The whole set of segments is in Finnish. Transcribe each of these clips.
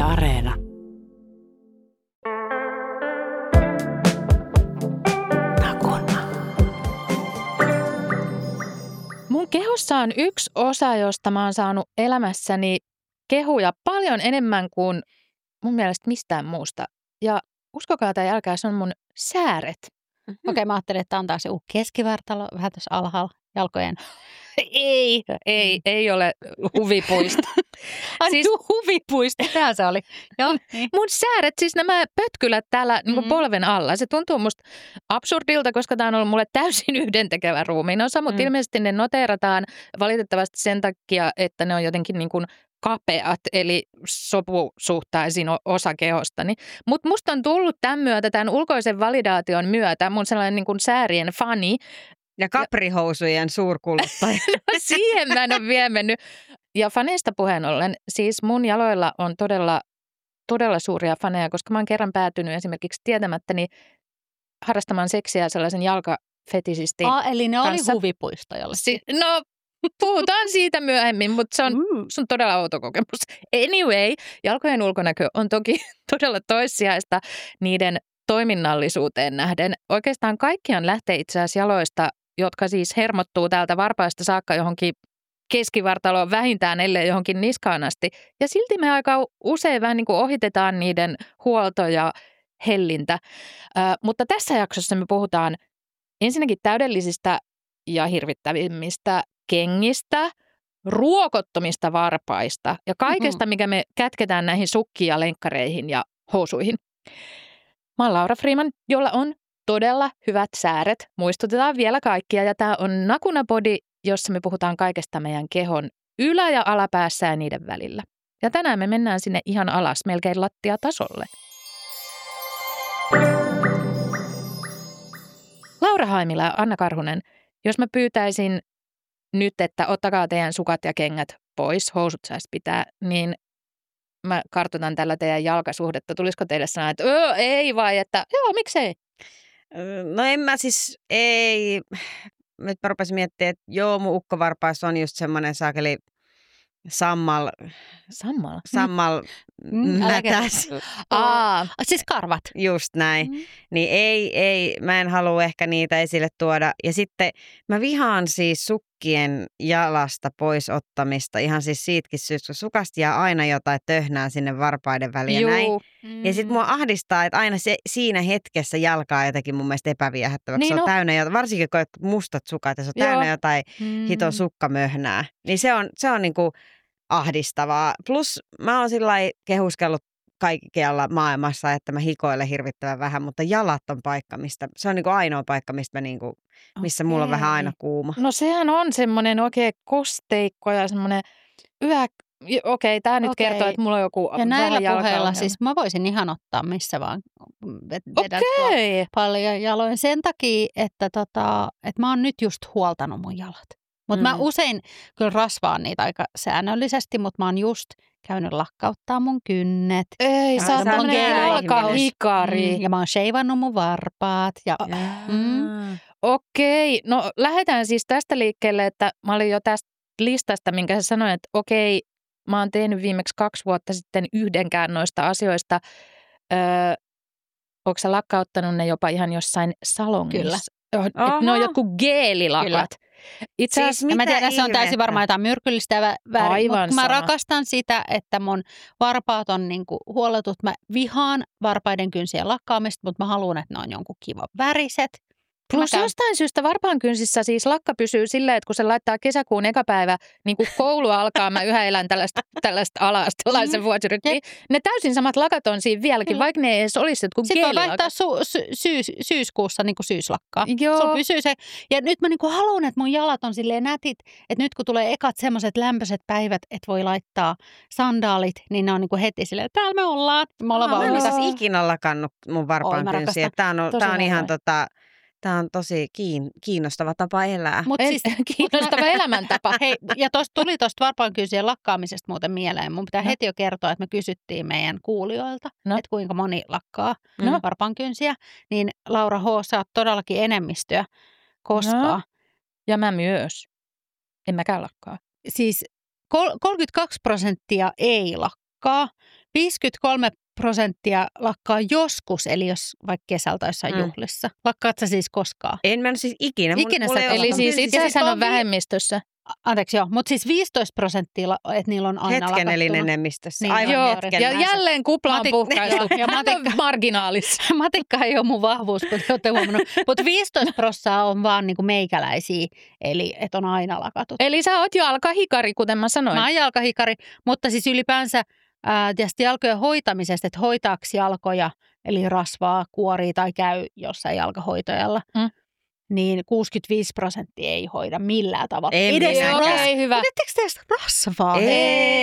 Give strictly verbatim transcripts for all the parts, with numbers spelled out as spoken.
Areena. Mun kehossa on yksi osa, josta mä oon saanut elämässäni kehuja paljon enemmän kuin mun mielestä mistään muusta. Ja uskokaa tai älkää, se on mun sääret. Mm-hmm. Okei, okay, mä ajattelin, että on taas se keskivartalo vähän tuossa alhaalla jalkojen. Ei, ei, ei ole huvipuisto. Siis huvipuisto, tämä se oli. Joo, niin. Mun sääret, siis nämä pötkylät täällä mm-hmm. niin polven alla, se tuntuu musta absurdilta, koska tämä on ollut mulle täysin yhdentekevä ruumiin osa, mutta mm. ilmeisesti ne noteerataan valitettavasti sen takia, että ne on jotenkin niin kuin kapeat, eli sopusuhtaisin osa kehostani. Mutta musta on tullut tämän myötä, tämän ulkoisen validaation myötä, mun sellainen niin kuin säärien fani. Ja kaprihousujen suurkuluttaja. No siihen mä en ole vielä mennyt. Ja faneista puheen ollen, siis mun jaloilla on todella, todella suuria faneja, koska mä oon kerran päätynyt esimerkiksi tietämättäni harrastamaan seksiä sellaisen jalkafetisistin ah, eli ne kanssa. Oli huvipuisto jollekin. Si- no, puhutaan siitä myöhemmin, mutta se on, mm. se on todella outo kokemus. Anyway, jalkojen ulkonäkö on toki todella toissijaista niiden toiminnallisuuteen nähden. Oikeastaan kaikkiaan lähtee itse asiassa jaloista, jotka siis hermottuu täältä varpaista saakka johonkin keskivartaloon vähintään, ellei johonkin niskaan asti. Ja silti me aika usein vähän niin kuin ohitetaan niiden huolto ja hellintä. Äh, mutta tässä jaksossa me puhutaan ensinnäkin täydellisistä ja hirvittävimmistä kengistä, ruokottomista varpaista ja kaikesta, mikä me kätketään näihin sukkiin ja lenkkareihin ja housuihin. Mä oon Laura Freeman, jolla on todella hyvät sääret. Muistutetaan vielä kaikkia ja tää on Nakuna Body, jossa me puhutaan kaikesta meidän kehon ylä- ja alapäässä ja niiden välillä. Ja tänään me mennään sinne ihan alas, melkein lattiatasolle. Laura Haimila ja Anna Karhunen, jos mä pyytäisin nyt, että ottakaa teidän sukat ja kengät pois, housut saisi pitää, niin mä kartoitan tällä teidän jalkasuhdetta. Tulisiko teille sanoa, että öö, ei vai, että joo, miksei? No en mä siis, ei. Nyt mä rupesin miettimään, että joo, mun ukkovarpaissa on just semmoinen saakeli sammal. Sammal? Sammal mm. mätäs. Aa, siis karvat. Just näin. Mm. Niin ei, ei, mä en halua ehkä niitä esille tuoda. Ja sitten mä vihaan siis sukkien jalasta pois ottamista. Ihan siis siitäkin syystä, kun sukasta jää aina jotain töhnää sinne varpaiden väliin ja näin. Mm. Ja sitten mua ahdistaa, että aina se, siinä hetkessä jalkaa jotenkin mun mielestä epäviehättäväksi. Niin se on no. täynnä jotain, varsinkin kun mustat sukat ja se on Joo. täynnä jotain mm. hiton sukkamöhnää. Niin se on, se on niinku ahdistavaa. Plus mä oon sillä lailla kehuskellut kaikkialla maailmassa, että mä hikoilen hirvittävän vähän, mutta jalat on paikka, mistä, se on niinku ainoa paikka, mistä mä niinku, missä okay. mulla on vähän aina kuuma. No sehän on semmoinen oikein kosteikko ja semmoinen yhä, okei, tää nyt okay. kertoo, että mulla on joku ja näillä puheilla siis mä voisin ihan ottaa missä vaan vedät okay. paljon jaloin sen takia, että, tota, että mä oon nyt just huoltanut mun jalat. Mutta mm. mä usein kyllä rasvaan niitä aika säännöllisesti, mutta mä oon just käynyt lakkauttaa mun kynnet. Ei, sä oot tämmönen jalkahikari. Mm, ja mä oon sheivannut mun varpaat. Ja, mm. Okei, no lähdetään siis tästä liikkeelle, että mä olin jo tästä listasta, minkä sä sanoin, että okei, mä oon tehnyt viimeksi kaksi vuotta sitten yhdenkään noista asioista. Öö, Onko sä lakkauttanut ne jopa ihan jossain salongissa? Kyllä. Oh, ne on jotkut geelilakat. Kyllä. Itse asiassa, siis mä tiedän, se on täysin varmaan jotain myrkyllistä ja väärin, mutta mä rakastan sitä, että mun varpaat on niinku huoletut. Mä vihaan varpaiden kynsien lakkaamista, mutta mä haluan, että ne on jonkun kivan väriset. Plus käyn... jostain syystä varpaan kynsissä siis lakka pysyy silleen, että kun se laittaa kesäkuun eka päivä, niin kuin koulu alkaa, mä yhä elän tällaista, tällaista ala-astelaisen vuosirytmiä. Ne täysin samat lakat on siinä vieläkin, vaikka ne ei edes olisi jotkut geelilakat. Sitten voi vaihtaa su- sy- syys- syyskuussa niin kuin syyslakkaa. Joo. Sulla pysyy se. Ja nyt mä niin kuin haluan, että mun jalat on silleen nätit, että nyt kun tulee ekat semmoiset lämpöiset päivät, että voi laittaa sandaalit, niin ne on niin kuin heti silleen, että täällä me ollaan. Me ollaan Aa, mä en ole ikinä lakannut mun varpaan kynsiä. Tää on, tää on ihan tota... Tämä on tosi kiin, kiinnostava tapa elää. Mut siis, kiinnostava mut elämäntapa. Hei, ja tosta tuli tuosta varpaankynsien lakkaamisesta muuten mieleen. Mun pitää no. heti jo kertoa, että me kysyttiin meidän kuulijoilta, no. että kuinka moni lakkaa no. varpaankynsiä. Niin Laura H, sä oot todellakin enemmistöä, koska... No. Ja mä myös. En mäkään lakkaa. Siis kolmekymmentäkaksi prosenttia ei lakkaa. viisikymmentäkolme prosenttia lakkaa joskus, eli jos vaikka kesältä jossain mm. juhlissa. Lakkaat sä siis koskaan? En mä siis ikinä. Ikinä Mun, sä, eli siis itse asiassa on vähemmistössä. Anteeksi joo, mutta siis viisitoista prosenttia, että niillä on aina hetken lakattuna. eli enemmistössä. Niin, aivan joo, hetken. ja jälleen kupla on puhkaistu. Ja matikka, marginaalissa. matikka ei ole mun vahvuus, kun te olette huomannut. Mutta viisitoista prosenttia on vaan niinku meikäläisiä, eli että on aina lakatut. Eli sä oot jalkahikari, kuten mä sanoin. Mä oon jalkahikari, mutta siis ylipäänsä ää, tietysti jalkojen hoitamisesta, että hoitaako jalkoja, eli rasvaa, kuoria tai käy jossain jalkahoitajalla. Mm. Niin kuusikymmentäviisi prosenttia ei hoida millään tavalla. Ei edes minäkään. ei hyvä. Mutta etteikö teistä rasvaa? Ei,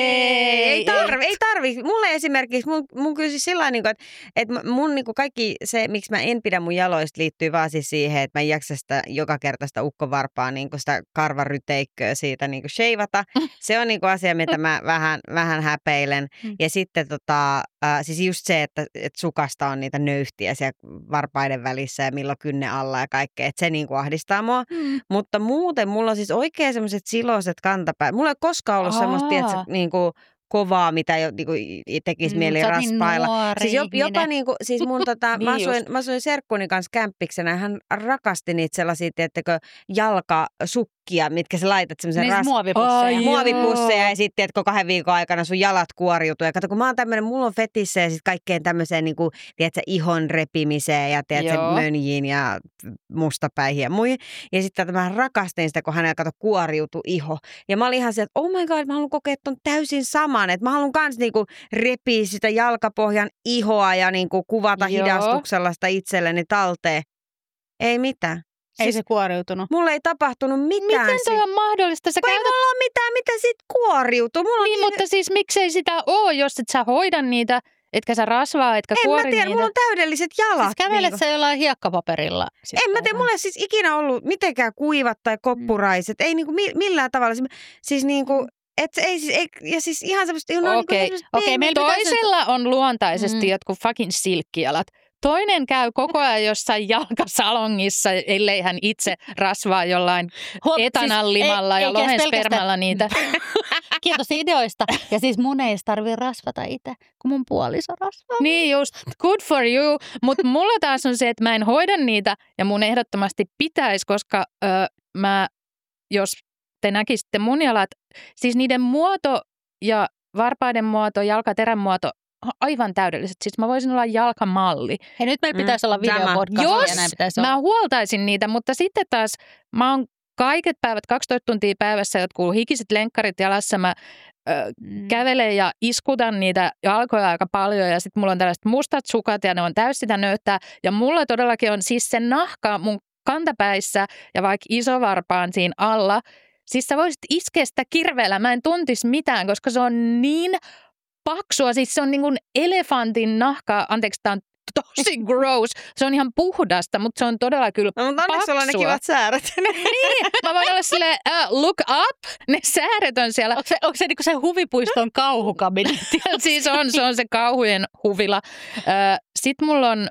ei, ei tarvi, ei tarvi. Mulle esimerkiksi, mun, mun kyllä siis sillä tavalla, että, että mun niin kuin kaikki se, miksi mä en pidä mun jaloista, liittyy vaan siis siihen, että mä en jaksa sitä joka kerta sitä ukkovarpaa, niin kuin sitä karvaryteikköä siitä niin kuin sheivata. Se on niin kuin asia, mitä mä vähän, vähän häpeilen. Ja sitten tota, äh, siis just se, että, että sukasta on niitä nöyhtiä siellä varpaiden välissä ja milloin kynne alla ja kaikkea. Että se niin kuin ahdistaa mua. Mm. Mutta muuten mulla on siis oikein semmoiset siloiset kantapäät. Mulla ei koskaan ollut Aa. semmoista, tiedätkö, niin kuin kovaa, mitä jo, niin kuin, tekisi Mm, mieli sä oot niin raspailla. nuori Siis jopa, jopa ihminen. niin kuin, siis mun tota, Niin mä, asuin, just. mä asuin serkkuni kanssa kämppiksenä ja hän rakasti niitä sellaisia, tiedättekö, jalkasukkia, mitkä sä laitat semmoisen Niin ras... muovipusseja. Ai joo. muovipusseja ja sitten, että kahden viikon aikana sun jalat kuoriutuu. Ja kato, kun mä oon tämmöinen, mulla on fetissä ja sitten kaikkeen tämmöiseen, niin kuin, tiedätkö, ihon repimiseen ja tiedätkö, Joo. mönjiin ja mustapäihin ja muihin. Ja sitten mä rakastin sitä, kun hänellä kato kuoriutui iho. Ja mä olin ihan sieltä, että oh my god, mä haluan kokea ton täysin saman. Että mä haluan kans niinku repiä sitä jalkapohjan ihoa ja niinku kuvata Joo. hidastuksella sitä itselleni talteen. Ei mitään. Ei Siis se kuoriutunut. mulle ei tapahtunut mitään. Miten toi siitä. on mahdollista? Sä Kun ei käytät... mulla ole mitään, mitä siitä kuoriutuu. Mulla on Niin, mutta siis miksei sitä ole, jos et sä hoida niitä, etkä sä rasvaa, etkä en kuori mä tiedä, niitä. mulla on täydelliset jalat. Siis kävelet niinku. sä jollain hiekkapaperilla? Sit En mä tiedä, mulla ei siis ikinä ollut mitenkään kuivat tai koppuraiset. Ei niinku mi- millään tavalla. Siis niinku, et ei siis, ei, ja siis ihan semmoista... No, Okei, niinku, okei, meillä pitäisi- Toisella on luontaisesti Mm. jotkut fucking silkkijalat. Toinen käy koko ajan jossain jalkasalongissa, ellei hän itse rasvaa jollain Huom- etanallimalla siis ja ei- lohen eikä pelkästään- spermalla niitä. Kiitos ideoista. Ja siis mun ei tarvitse rasvata itse, kun mun puoliso rasvaa. Niin just, good for you. Mutta mulla taas on se, että mä en hoida niitä ja mun ehdottomasti pitäisi, koska ö, mä, jos te näkisitte mun jalat, siis niiden muoto ja varpaiden muoto, jalkaterän muoto, aivan täydelliset. Siis mä voisin olla jalkamalli. Hei, nyt meillä pitäisi olla Mm, sama. videopodcast. Jos ja näin pitäisi mä olla. huoltaisin niitä, mutta sitten taas mä oon kaiket päivät, kaksitoista tuntia päivässä, jotkut hikiset lenkkarit jalassa, mä ö, Mm. kävelen ja iskutan niitä jalkoja aika paljon ja sitten mulla on tällaiset mustat sukat ja ne on täys sitä nöyttää. Ja mulla todellakin on siis se nahka mun kantapäissä ja vaikka isovarpaan siinä alla. Siis sä voisit iskeä sitä kirveellä, mä en tuntisi mitään, koska se on niin paksua. Siis se on niin kuin elefantin nahka, anteeksi tää on tosi gross. Se on ihan puhdasta, mutta se on todella kyllä No, mutta onneksi sulla on ne paksua. kivat sääret. Niin, mä voin olla silleen, uh, look up, ne sääret on siellä. Onko se, onko se niinku se huvipuiston kauhukabinetti? Siis on, se on se kauhujen huvila. Sitten mulla on,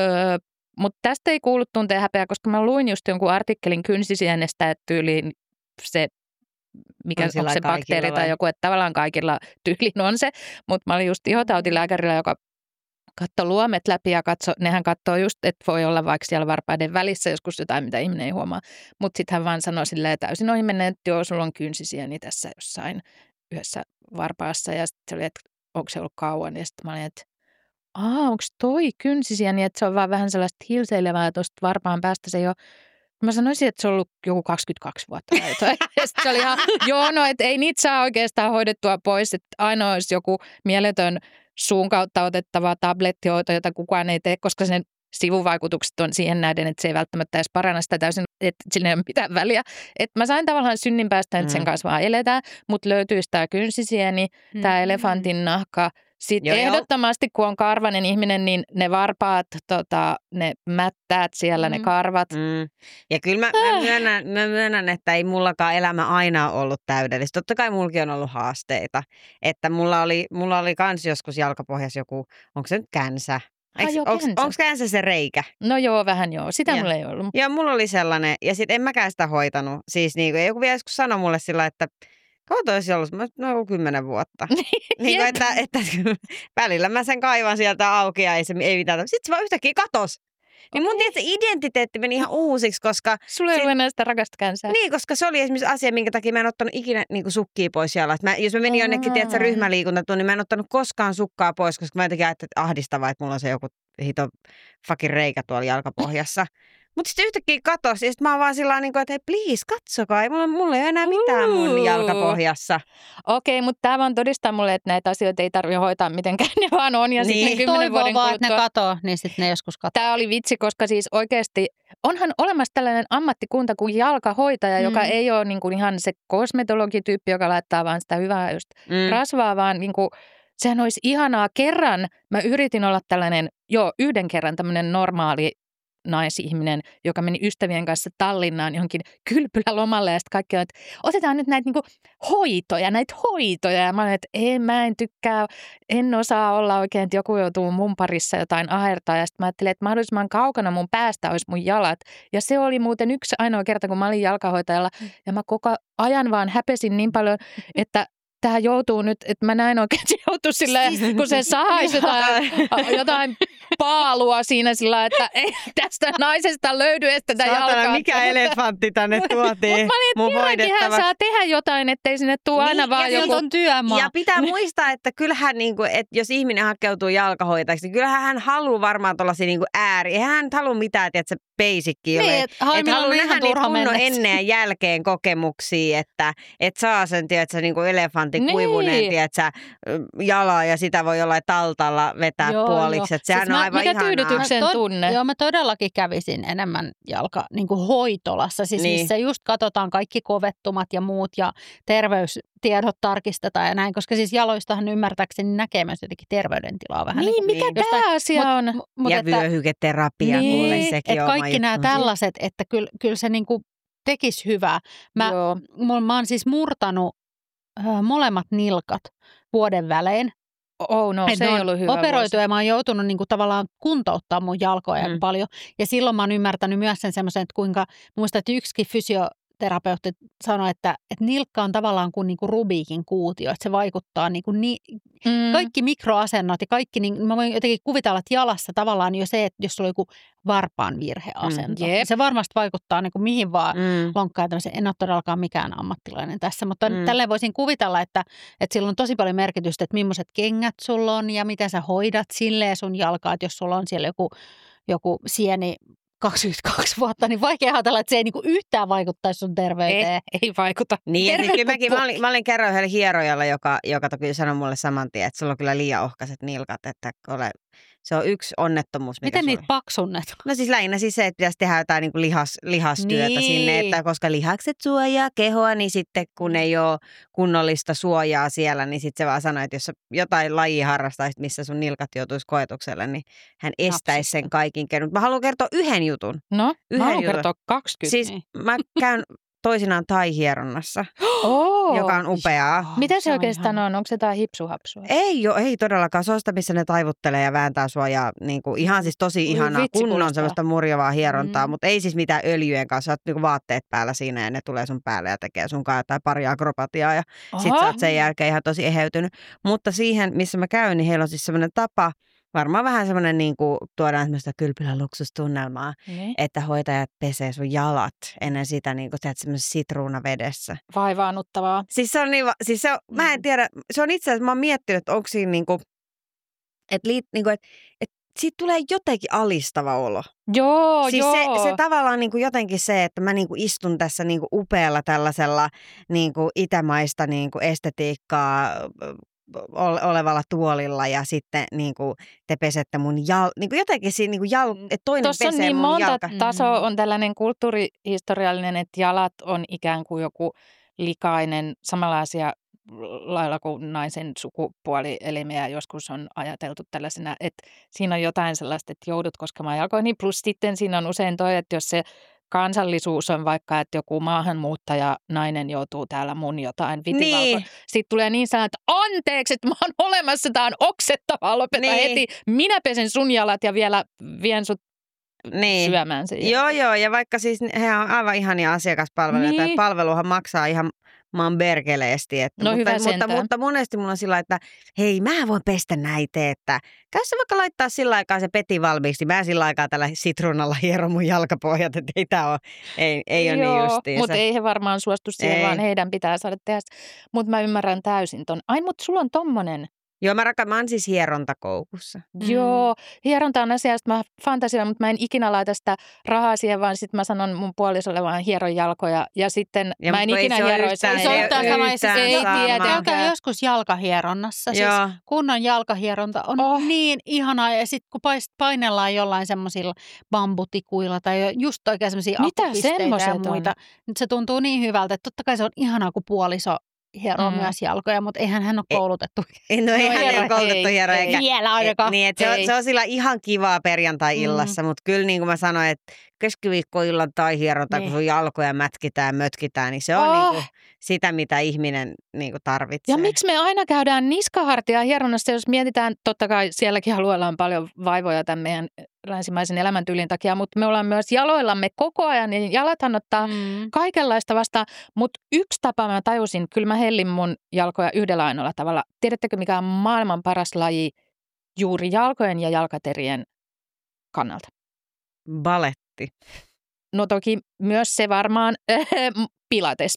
mutta tästä ei kuulu tuntea häpeää, koska mä luin just jonkun artikkelin kynsisienestä, että tyyliin se, mikä On on, sillä onko se kaikilla bakteeri vai? tai joku, että tavallaan kaikilla tyyliin on se. Mutta mä olin just ihotautilääkärillä, joka katsoi luomet läpi ja katso, nehän katsoo just, että voi olla vaikka siellä varpaiden välissä joskus jotain, mitä ihminen ei huomaa. Mutta sitten hän vaan sanoi silleen täysin ohi menneen, että joo, sulla on kynsisieni tässä jossain yhdessä varpaassa. Ja sitten se oli, että onko se ollut kauan. Ja sitten mä olin, että aa, onko toi kynsisieni, että se on vaan vähän sellaista hilseilevää tuosta varpaan päästä. Se ei ole. Mä sanoisin, että se on ollut joku kaksikymmentäkaksi vuotta. Tai jotain. Ja sitten se oli ihan, joo, no, että ei niitä saa oikeastaan hoidettua pois. Että ainoa olisi joku mieletön suun kautta otettava tablettihoito, jota kukaan ei tee, koska sen sivuvaikutukset on siihen nähden, että se ei välttämättä edes paranna sitä täysin, että sillä ei ole mitään väliä. Että mä sain tavallaan synnin päästä, että sen Mm. kanssa vaan eletään, mutta löytyisi tämä kynsisieni, tämä Mm. elefantin nahka. Sitten Joo, joo. ehdottomasti, kun on karvainen ihminen, niin ne varpaat, tota, ne mättäät siellä, ne Mm. karvat. Mm. Ja kyllä mä, mä, myönnän, mä myönnän, että ei mullakaan elämä aina ollut täydellistä. Totta kai mullakin on ollut haasteita. Että mulla oli, mulla oli kans joskus jalkapohjassa joku, onko se nyt känsä? Ah, joo, känsä. Onko känsä se reikä? No joo, vähän joo. Sitä Joo. mulla ei ollut. Ja mulla oli sellainen, ja sitten en mäkään sitä hoitanut. Siis niin kuin, joku vielä joskus sanoi mulle sillä, että Kauan olisi ollut, no kymmenen vuotta. niin kuin, että, että välillä mä sen kaivan sieltä auki ja ei, se, ei mitään. Sitten se vaan yhtäkkiä katos. Niin mun tiedät, se identiteetti meni ihan uusiksi, koska... Sulla ei ollut enää sitä rakasta känsää. Niin, koska se oli esimerkiksi asia, minkä takia mä en ottanut ikinä niin kuin sukkia pois jalat. Mä, jos mä menin jonnekin, tiedätkö, ryhmäliikuntaan, niin mä en ottanut koskaan sukkaa pois, koska mä jotenkin ajattelin, että ahdistavaa, että mulla on se joku hito fucking reikä tuolla jalkapohjassa. Mutta sitten yhtäkkiä katosi ja sitten mä oon vaan sillä tavalla, että hei, please, katsokaa, ei mulla, mulla ei ole enää mitään mun jalkapohjassa. Okei, mutta tämä vaan todistaa mulle, että näitä asioita ei tarvitse hoitaa mitenkään, ne vaan on. Ja niin. sitten kymmenen vuoden vaan, kuluttua... että ne katoo, niin sitten ne joskus katoo. Tämä oli vitsi, koska siis oikeasti onhan olemassa tällainen ammattikunta kuin jalkahoitaja, mm. joka ei ole niin kuin ihan se kosmetologityyppi, joka laittaa vaan sitä hyvää just mm. rasvaa, vaan niin kuin, sehän olisi ihanaa. Kerran mä yritin olla tällainen, joo, yhden kerran tämmöinen normaali naisihminen, joka meni ystävien kanssa Tallinnaan johonkin kylpylälomalle ja sitten kaikki on, että otetaan nyt näitä niinku hoitoja, näitä hoitoja. Ja mä olin, että ei, mä en tykkää, en osaa olla oikein, että joku joutuu mun parissa jotain ahertaa. Ja sitten mä ajattelin, että mahdollisimman kaukana mun päästä olisi mun jalat. Ja se oli muuten yksi ainoa kerta, kun mä olin jalkahoitajalla. Ja mä koko ajan vaan häpesin niin paljon, että tämä joutuu nyt, että mä näin oikein, että se joutuu silleen, kun se saisi jotain, jotain paalua siinä sillä, että ei tästä naisesta löydy edes tätä jalkaa. Mikä elefantti tänne tuotiin mun hoidettavaksi. Hän saa tehdä jotain, ettei sinne tule aina niin, vaan joku on työmaa. Ja pitää muistaa, että kyllähän, niin kuin, että jos ihminen hakeutuu jalkahoitajaksi, niin kyllähän hän haluaa varmaan tuollaisia niin kuin ääri. Eihän hän halua mitään, että se basicki ole. Niin, että et haluaa nähdä niitä kunnon ennen ja jälkeen kokemuksia, että et saa sen, tiedätkö, niin kuin elefantin niin. kuivunen, tiedätkö, jala ja sitä voi jollain taltalla vetää joo, puoliksi. Että sehän siis on aivan mikä ihanaa. tyydytyksen tod- tunne? Joo, mä todellakin kävisin enemmän jalka niin kuin hoitolassa, siis niin. missä just katsotaan kaikki kovettumat ja muut ja terveystiedot tarkistetaan ja näin, koska siis jaloistahan ymmärtääkseni näkee myös jotenkin terveydentilaa vähän. Niin, niin mikä tämä asia on? Mut, mut, ja että, vyöhyketerapia, niin, kuule sekin on kaikki nämä tällaiset, että kyllä, kyllä se niin kuin tekisi hyvää. Mä, mä, mä oon siis murtanut äh, molemmat nilkat vuoden välein. Oh no, se ei ollut hyvä operoitu vuosi. Ja mä oon joutunut niin kuin tavallaan kuntouttaa mun jalkoja mm. paljon. Ja silloin mä oon ymmärtänyt myös sen semmoisen, että kuinka, muistan, että yksikin fysioterapeutti sanoi, että, että nilkka on tavallaan kuin, niin kuin Rubikin kuutio, että se vaikuttaa niin kuin ni, mm. kaikki mikroasennot ja kaikki, niin mä voin jotenkin kuvitella, että jalassa tavallaan jo se, että jos sulla on joku varpaan virheasento, mm. se varmasti vaikuttaa niin kuin mihin vaan mm. lonkkaan. En ole todellakaan mikään ammattilainen tässä, mutta mm. tälleen voisin kuvitella, että, että sillä on tosi paljon merkitystä, että millaiset kengät sulla on ja miten sä hoidat silleen sun jalkaa, että jos sulla on siellä joku, joku sieni kaksikymmentäkaksi vuotta, niin vaikea ajatella, että se ei niinku yhtään vaikuttaisi sun terveyteen. Ei, ei vaikuta. Niin, niin mäkin, mä, olin, mä olin kerran yhdellä hierojalla, joka, joka toki sanoi mulle saman tien, että sulla on kyllä liian ohkaiset nilkat, että ole, se on yksi onnettomuus. Mikä miten niitä paksunnet? No siis lähinnä siis se, että pitäisi tehdä jotain niin kuin lihas, lihastyötä niin. sinne, että koska lihakset suojaa kehoa, niin sitten kun ei ole kunnollista suojaa siellä, niin sitten se vaan sanoi, että jos jotain lajia harrastaisit, missä sun nilkat joutuisi koetukselle, niin hän estäisi sen kaikin kerran. Mä haluan kertoa yhden jutun. No, yhden mä haluan jutun. kertoa kaksikymmentä. Siis mä käyn toisinaan tai-hieronnassa, oh, joka on upeaa. Mitä se oikeastaan on? Onko se jotain hipsuhapsua? Ei ole, ei todellakaan. Se on sitä, missä ne taivuttelee ja vääntää sua ja niin kuin, ihan siis tosi ihanaa, vitsi, kunnon kuulostaa. Semmoista murjavaa hierontaa, mm. mutta ei siis mitään öljyjen kanssa. Olet niin vaatteet päällä siinä ja ne tulee sun päälle ja tekee sun kanssa jotain pari akrobatiaa ja sit sä oot sen jälkeen ihan tosi eheytynyt. Mutta siihen, missä mä käyn, niin heillä on siis semmoinen tapa, varmaan vähän semmoinen, niin kuin tuodaan semmoista kylpylän luksustunnelmaa, mm. että hoitajat pesee sun jalat ennen sitä, niin kuin teet semmoisessa sitruunavedessä. Vaivaannuttavaa. Siis se on niin, siis se on, mm. mä en tiedä, se on itse asiassa, mä oon miettinyt, että onko siinä niin kuin, että, niin kuin, että, että siitä tulee jotenkin alistava olo. Joo, siis joo. Se, se tavallaan niin kuin jotenkin se, että mä niin kuin istun tässä niin kuin upealla tällaisella niin kuin itämaista niin kuin estetiikkaa olevalla tuolilla ja sitten niin kuin te pesette mun jal... Niin kuin jotenkin siinä niin kuin jal... että toinen Tuossa pesee niin mun monta jalka. tasoa on tällainen kulttuurihistoriallinen, että jalat on ikään kuin joku likainen, samanlaisia lailla kuin naisen sukupuolielimiä joskus on ajateltu tällaisena, että siinä on jotain sellaista, että joudut koskemaan jalkoihin. Plus sitten siinä on usein toi, että jos se kansallisuus on vaikka, että joku maahanmuuttaja nainen joutuu täällä mun jotain vitivalkoa. Niin. Sitten tulee niin sanoa, että anteeksi, että mä oon olemassa, tää on oksettavaa, lopeta niin. heti. Minä pesen sun jalat ja vielä vien sut niin. syömään sen. Joo, joo, ja vaikka siis he on aivan ihania asiakaspalveluja, niin. tai palveluhan maksaa ihan mä oon berkeleesti. Että, no mutta, hyvä mutta, mutta monesti mulla on sillä, että hei, mä voin pestä näitä, että käy se vaikka laittaa sillä aikaa se peti valmiiksi. Mä sillä aikaa tällä sitruunalla hieron mun jalkapohjat, että ei tää ole, ei, ei ole niin justiinsa. Mutta ei he varmaan suostu siihen, ei. Vaan heidän pitää saada tehdä. Mutta mä ymmärrän täysin ton. Ai, mutta sulla on tommonen. Joo, mä rakaan, mä oon siis hierontakoukussa. Mm. Joo, hieronta on asia, mä fantasioin, mutta mä en ikinä laita sitä rahaa siihen, vaan sitten mä sanon mun puolisolle vaan hieron jalkoja. Ja sitten ja mä en ikinä hieroisi. Ei se ole yhtään sama. Ei tietenkään. Käykää joskus jalkahieronnassa. Siis kunnon jalkahieronta on oh. niin ihanaa. Ja sitten kun painellaan jollain semmoisilla bambutikuilla tai just oikein semmoisia akupisteitä ja muita, nyt se tuntuu niin hyvältä, että totta kai se on ihanaa, kun puoliso hieroo mm. myös jalkoja, mutta eihän hän ole koulutettu. Ei, no eihän hän ole koulutettu hieroo. Vielä ainakaan. Niin, että se, on, se on sillä ihan kivaa perjantai-illassa, mm. mutta kyllä niin kuin mä sanoin, että keskiviikkoillan tai hieronta, niin. kun sun jalkoja mätkitään, mötkitään, niin se on oh. niin kuin sitä, mitä ihminen niin kuin tarvitsee. Ja miksi me aina käydään niskahartia hieronnassa, jos mietitään, totta kai sielläkin alueella on paljon vaivoja tämän meidän länsimaisen elämäntyylin takia, mutta me ollaan myös jaloillamme koko ajan, niin jalathan ottaa mm. kaikenlaista vastaan. Mutta yksi tapa mä tajusin, kyllä mä hellin mun jalkoja yhdellä ainoalla tavalla. Tiedättekö, mikä on maailman paras laji juuri jalkojen ja jalkaterien kannalta? Baletti. No toki myös se varmaan pilates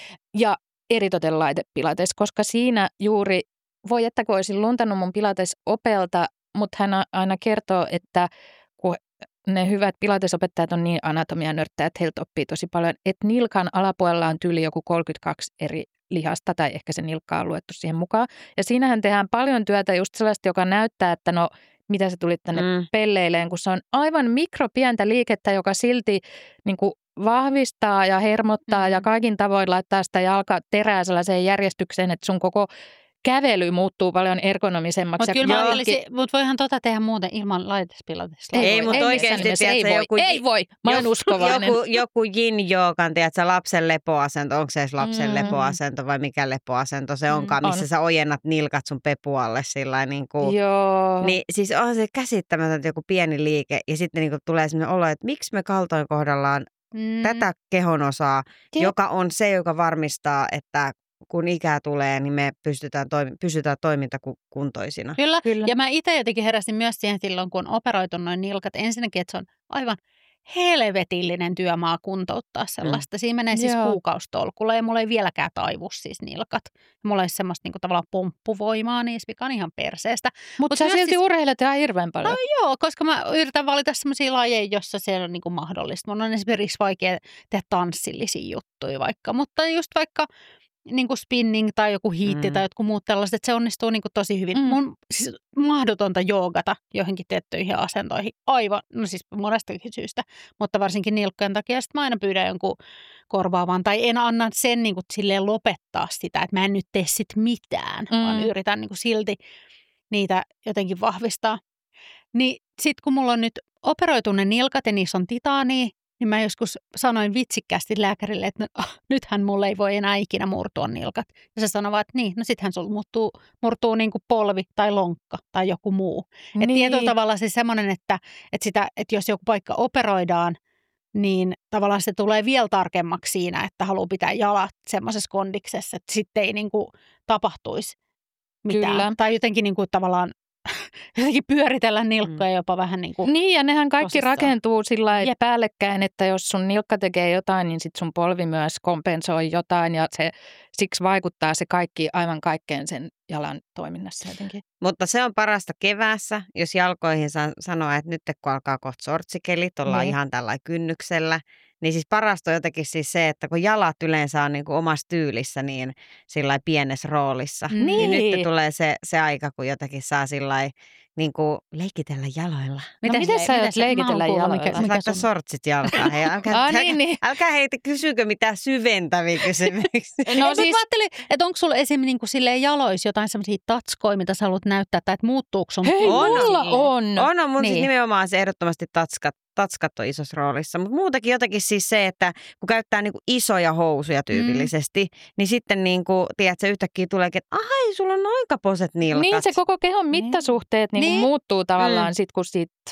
ja eritoten laite pilates, koska siinä juuri, voi että kun olisin luntannut mun pilates-opelta, mutta hän aina kertoo, että kun ne hyvät pilatesopettajat on niin anatomianörttejä, että heiltä oppii tosi paljon, että nilkan alapuolella on tyyli joku kolmekymmentäkaksi eri lihasta, tai ehkä se nilkka on luettu siihen mukaan. Ja siinähän tehdään paljon työtä just sellaista, joka näyttää, että no mitä se tuli tänne mm. pelleileen, kun se on aivan mikropientä liikettä, joka silti niin kuin vahvistaa ja hermottaa mm. ja kaikin tavoin laittaa sitä jalkaterää sellaiseen järjestykseen, että sun koko kävely muuttuu paljon ergonomisemmaksi. Mutta kyllä mä olisin, mutta voihan tota tehdä muuten ilman laitespilatesta. Ei, ei mutta oikeasti ei voi. Joku, ei voi, mä oon uskovainen. Joku, joku yin-joogan, tiedätkö, lapsen lepoasento, onko se edes lapsen mm. lepoasento vai mikä lepoasento se onkaan, missä on. Sä ojennat nilkat sun pepualle sillä niin kuin. Joo. Niin siis on se käsittämätöntä joku pieni liike ja sitten niin kuin tulee sellainen olo, että miksi me kaltoin kohdellaan mm. tätä kehonosaa, Jep. joka on se, joka varmistaa, että kun ikää tulee, niin me pystytään, toimi, pysytään toimintakuntoisina. Kyllä. Kyllä, ja mä itse jotenkin heräsin myös siihen silloin, kun on operoitu noin nilkat. Ensinnäkin, että se on aivan helvetillinen työmaa kuntouttaa sellaista. Mm. Siinä menee siis Joo. kuukausitolkulla ja mulla ei vieläkään taivu siis nilkat. Mulla ei semmoista niinku tavallaan pomppuvoimaa niissä, mikä on ihan perseestä. Mutta Mut sä silti siis urheilet ihan hirveän paljon. No joo, koska mä yritän valita semmoisia lajeja, jossa se on niinku mahdollista. Mun on esimerkiksi vaikea tehdä tanssillisia juttuja vaikka, mutta just vaikka niin kuin spinning tai joku hiitti mm. tai jotkut muut tällaiset, että se onnistuu niin kuin tosi hyvin. Mm. Mun siis mahdotonta joogata johonkin tiettyihin asentoihin. Aivan, no siis monestakin syystä, mutta varsinkin nilkkojen takia. Sitten mä aina pyydän jonkun korvaavan tai en anna sen niin kuin silleen lopettaa sitä, että mä en nyt tee sit mitään, mm. vaan yritän niin kuin silti niitä jotenkin vahvistaa. Niin sit kun mulla on nyt operoitu ne nilkat ja niissä on titaania, niin mä joskus sanoin vitsikkäästi lääkärille, että no, nythän mulle ei voi enää ikinä murtua nilkat. Ja se sanoi, että niin, no sittenhän sulla murtuu, murtuu niin kuin polvi tai lonkka tai joku muu. Niin. Että tietyllä tavalla se semmoinen, että, että, sitä, että jos joku paikka operoidaan, niin tavallaan se tulee vielä tarkemmaksi siinä, että haluaa pitää jalat semmoisessa kondiksessa, että sitten ei niin kuin tapahtuisi mitään. Kyllä. Tai jotenkin niin kuin tavallaan jotenkin pyöritellä nilkkoja jopa vähän niin kuin Niin, ja nehän kaikki tosissaan rakentuu sillä lailla päällekkäin, että jos sun nilkka tekee jotain, niin sit sun polvi myös kompensoi jotain, ja se, siksi vaikuttaa se kaikki aivan kaikkeen sen jalan toiminnassa jotenkin. Mutta se on parasta keväässä, jos jalkoihin saa sanoa, että nyt kun alkaa kohta sortsikelit, ollaan niin ihan tällä kynnyksellä. Niin siis parasta on jotenkin siis se, että kun jalat yleensä on niin kuin omassa tyylissä niin sillä pienessä roolissa. Mm. Niin. niin nyt tulee se, se aika, kun jotenkin saa sillä niin kuin leikitellä jaloilla. No miten sä aiot leikitellä jaloilla? Mikä, mikä laittaa sun sortsit jalkaan. Hei, älkää, ah, niin, niin. älkää heitä kysykö mitään syventäviä kysymyksiä. No siis mä ajattelin, että onko sulla esimerkiksi niin kuin silleen jaloissa jotain semmoisia tatskoja, mitä sä haluat näyttää, tai että muuttuuko sun? Hei, on, mulla on. On, on mun niin. Siis nimenomaan se ehdottomasti tatskat. Tatskat on isossa roolissa, mutta muutakin jotenkin siis se, että kun käyttää niinku isoja housuja tyypillisesti, mm. niin sitten niinku, tiedätkö, yhtäkkiä tuleekin, että ai, sulla on noin kaposet nilkat. Niin, se koko kehon mittasuhteet niin. Niinku niin. muuttuu tavallaan mm. sit, kun sit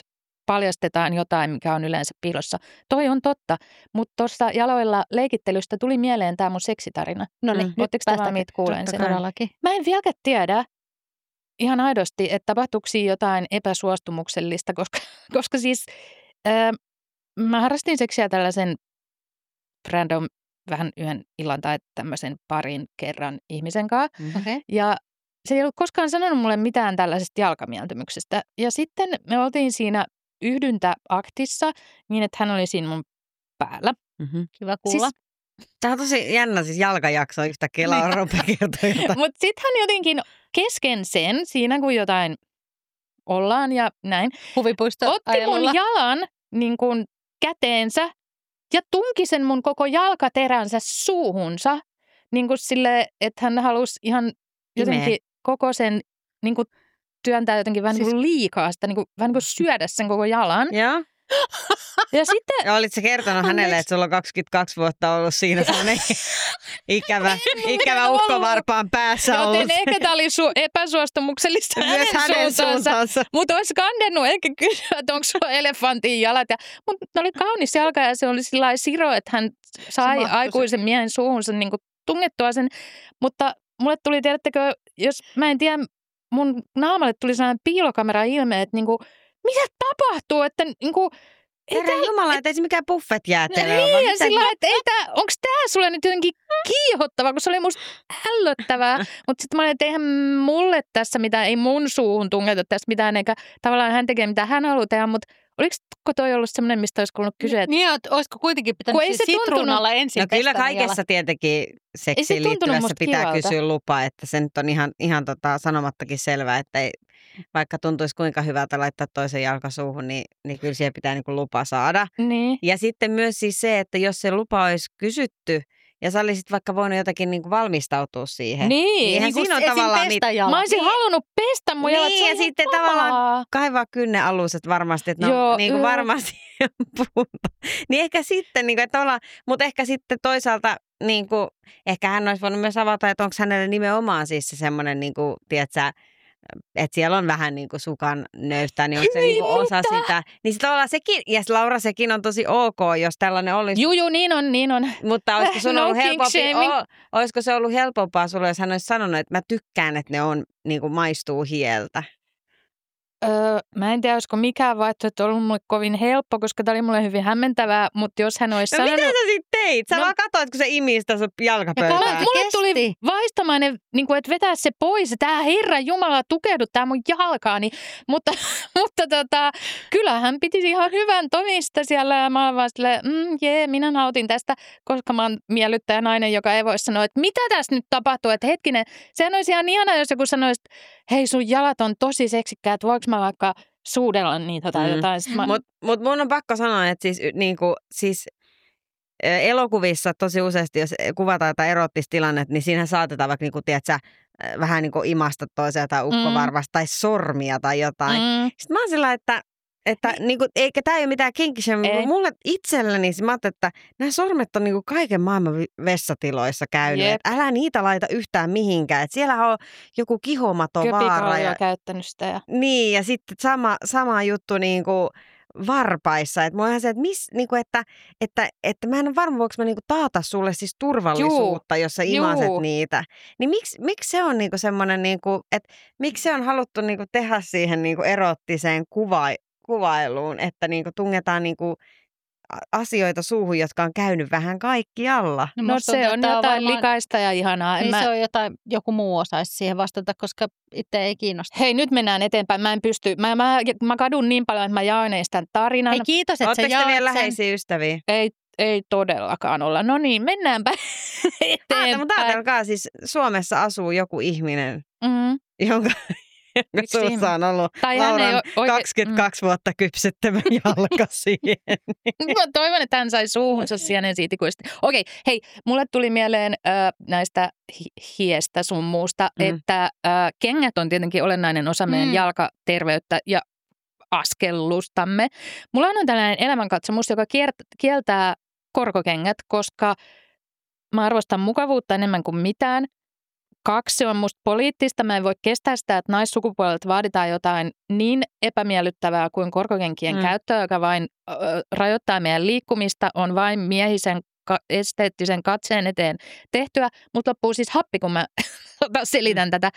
paljastetaan jotain, mikä on yleensä piilossa. Toi on totta, mutta tuossa jaloilla leikittelystä tuli mieleen tämä mun seksitarina. No niin, mm. Nyt päästä valmiit kuuleen sen? Todellakin. Mä en vieläkään tiedä ihan aidosti, että tapahtuuko siinä jotain epäsuostumuksellista, koska, koska siis ää, mä harrastin seksiä tällaisen random vähän yhden illan tai tämmöisen parin kerran ihmisen kanssa. Mm. Okay. Ja se ei ollut koskaan sanonut mulle mitään tällaisesta jalkamieltymyksestä. Ja sitten me oltiin siinä yhdyntäaktissa niin, että hän oli siinä mun päällä. Mm-hmm. Kiva kuulla. Siis, tämä on tosi jännä siis jalkajakso yhtäkkiä Laura rupeaa kertoa. Mutta sitten hän jotenkin kesken sen, siinä kun jotain ollaan ja näin, Huvipuisto otti ajelulla. mun jalan niin kuin käteensä ja tunki sen mun koko jalkateränsä suuhunsa. Niin kuin sille, että hän halusi ihan jotenkin Imee. koko sen niin kuin työntää jotenkin vähän siis... niin kuin liikaa sitä, niin kuin, vähän niin kuin syödä sen koko jalan. Joo. Ja sitten... Ja olit sä kertonut hänelle, että sulla on kaksikymmentäkaksi vuotta ollut siinä sellainen ikävä, ikävä ukkovarpaan päässä ollut. Joten ehkä tämä oli su- epäsuostumuksellista hänen, Myös hänen suuntaansa. Mutta olisi kandennut ehkä kysyä, että onko sulla elefantin jalat. Mutta ne oli kaunis jalka ja se oli sillä siro, että hän sai aikuisen miehen suuhunsa niin kuin tungettua sen. Mutta mulle tuli, tiedättekö, jos mä en tiedä, mun naamalle tuli sellainen piilokamera ilme, että niinku, mitä tapahtuu, että niinku... Herra Jumala, että ei se mikään buffet-jäätelö ole. Niin, ja sillä että onko tämä sulle nyt jotenkin kiihottavaa, kun se oli musta ällöttävää. Mutta sitten mä olin, että eihän mulle tässä mitään, ei mun suuhun tungeta tässä mitään, eikä tavallaan hän tekee mitä hän haluaa tehdä, mutta oliko toi ollut semmoinen, mistä olisi kuulunut kysyä? Että... Niin, että olisiko kuitenkin pitänyt siis sitruunalla ensin No kyllä kaikessa tietenkin seksiin liittyvässä pitää kivalta. Kysyä lupa, että se nyt on ihan, ihan tota, sanomattakin selvää, että ei, vaikka tuntuisi kuinka hyvältä laittaa toisen jalkasuuhun, niin, niin kyllä siihen pitää niinku lupa saada. Niin. Ja sitten myös siis se, että jos se lupa olisi kysytty, ja sä olisit vaikka voinut jotakin niinku valmistautua siihen. Niin. Niin siinä on tavallaan... Mit... Mä olisin niin. halunnut pestä mun jalat. Niin, ja sitten kamaa. Tavallaan kaivaa kynne aluset varmasti, että no Joo, niin kuin varmasti puhuta. Niin ehkä sitten, niin kuin, että mutta ehkä sitten toisaalta, niin kuin, ehkä hän olisi voinut myös avata, että onko hänelle nimenomaan siis se semmoinen, niin kuin, tiedätkö, että siellä on vähän niin kuin sukan nöyhtää, niin onko se niin kuin osa sitä. Niin se tavallaan sekin, ja Laura, sekin on tosi ok, jos tällainen olisi. Juu, juu, niin on, niin on. Mutta olisiko sun no ollut helpompi, o, olisiko se ollut helpompaa sulle, jos hän olisi sanonut, että mä tykkään, että ne on, niin kuin maistuu hieltä? Öö, mä en tiedä, olisiko mikään vaihtoehto ollut mulle kovin helppo, koska tämä oli mulle hyvin hämmentävää, mutta jos hän olisi no sanonut... mitä sä sitten teit? Sä no, vaan katsoit, kun se imi sitä sun jalkapöytään. No, mulle tuli vaistamainen, niin kuin, että vetää se pois. Tää Herra Jumala tukehdu, tää mun jalkaani. Mutta, mutta tota, kyllähän piti ihan hyvän tomista siellä. Ja mä olen vaan silleen, mm, jee, minä nautin tästä, koska mä oon miellyttäjä nainen, joka ei voi sanoa, että mitä tässä nyt tapahtuu. Että hetkinen, sehän olisi ihan ihana, jos joku sanoisi, että hei, sun jalat on tosi seksikkäät, voiko mä vaikka suudella niitä tai jotain. Mm. Mä... Mutta mut mun on pakko sanoa, että siis, niinku, siis elokuvissa tosi useasti, jos kuvataan jotain erottista tilannetta, niin siinä saatetaan vaikka, niinku, tiedätkö, vähän niinku imasta toiseen tai ukkovarvasta mm. tai sormia tai jotain. Mm. Sitten mä oon sillä, että Että niinku, eikä tämä ei ole mitään kinkkisemmä. Mulle itselleni, mä ajattelin, että nämä sormet on niinku kaiken maailman vessatiloissa käynyt. Yep. Älä niitä laita yhtään mihinkään. Et siellä on joku kihomaton vaara. Ja... käyttänyt sitä. Ja... Niin, ja sitten sama, sama juttu niinku varpaissa. Että mulla on se, että, mis, niinku, että, että, että mä en ole varma, voiko mä niinku taata sulle siis turvallisuutta, Juu. jos sä imaset Juu. niitä. Niin miksi, miksi se on niinku semmoinen, niinku, että miksi se on haluttu niinku tehdä siihen niinku erottiseen kuvaan? kuvailuun, että niinku tungetaan niinku asioita suuhun, jotka on käynyt vähän kaikkialla. No, no se on jotain varmaan... likaista ja ihanaa. Niin mä... se on jotain, joku muu osaisi siihen vastata, koska itse ei kiinnosta. Hei, nyt mennään eteenpäin. Mä en pysty. Mä, mä, mä kadun niin paljon, että mä jaoin tämän tarinan. Hei, kiitos, että Ootteko sä jaoit vielä sen. läheisiä ystäviä? Ei, ei todellakaan olla. No niin, mennäänpä eteenpäin. Ah, mutta ajatelkaa, siis Suomessa asuu joku ihminen, mm. jonka... Jonka suussa on ollut tai Lauran oike... kaksikymmentäkaksi mm. vuotta kypsyttävän jalka siihen. Mä toivon, että hän sai suuhunsa sienen siitikuisesti. Okei, hei, mulle tuli mieleen äh, näistä hi- hiestä sun muusta, mm. että äh, kengät on tietenkin olennainen osa meidän mm. jalkaterveyttä ja askellustamme. Mulla on tällainen elämänkatsomus, joka kiert- kieltää korkokengät, koska mä arvostan mukavuutta enemmän kuin mitään. Kaksi, se on musta poliittista. Mä en voi kestää sitä, että naissukupuolelta vaaditaan jotain niin epämiellyttävää kuin korkokenkien mm. käyttöä, joka vain ö, rajoittaa meidän liikkumista, on vain miehisen ka- esteettisen katseen eteen tehtyä. Mutta loppuu siis happi, kun mä selitän mm. tätä.